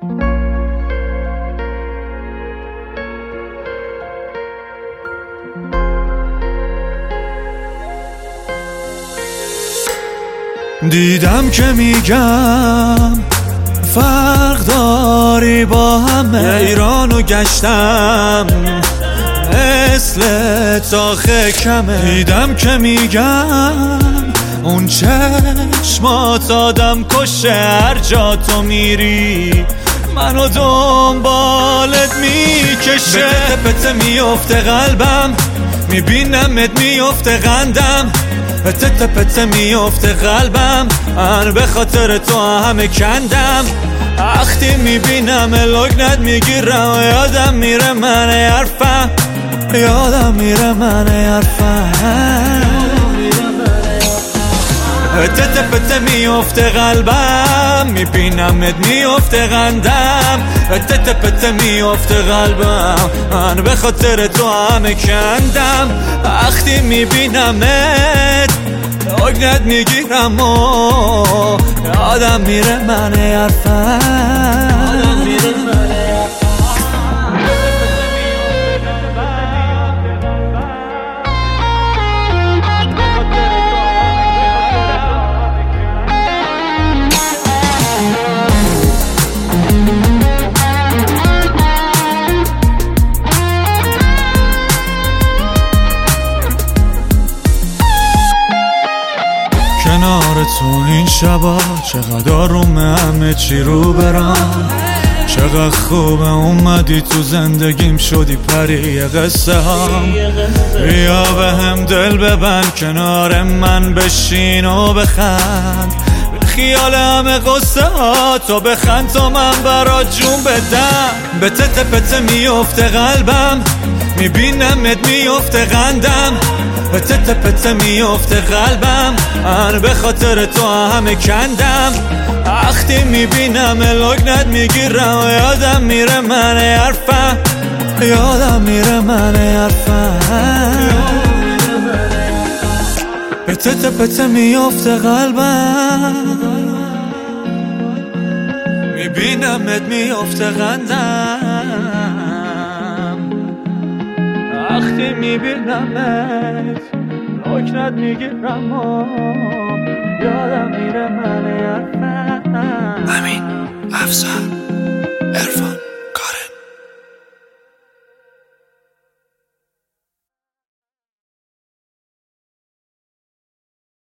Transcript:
دیدم که میگم فرق داری با همه، ایرانو گشتم مثل تاخه کمه. دیدم که میگم اون چشمات آدم کشه، هر جا تو میری منو دنبالت میکشه. پته پته میفته قلبم، میبینمت میفته قندم. پته پته میفته قلبم، من به خاطر تو همه کندم. وقتی میبینم لگنت میگیرم، یادم میره من حرفم، یادم میره من حرفم. پته پته میفته قلبم، میبینمت میفته قندم. پته پته میفته قلبم، من به خاطر تو همه کندم. وقتی میبینمت لگنت میگیرم و یادم میره من حرفم. کنار تو این شبا چقدر آرومه، همه چی رو برام. چقدر خوبه اومدی تو زندگیم، شدی پری قصه هم. بیا به هم دل ببند، کنار من بشین و بخند. به خیال همه قصه ها تو بخند تا من برات جون بدم. به تته پته میفته قلبم، میبینمت میفته قندم. پته پته میفته قلبم، من به خاطر تو همه کندم. وقتی میبینم لگنت میگیرم، یادم میره من حرفم، یادم میره من حرفم. پته پته میفته قلبم، میبینمت میفته قندم. وقتی میبینمت لگنت میگیرم و یادم میره من حرفم. امین افسر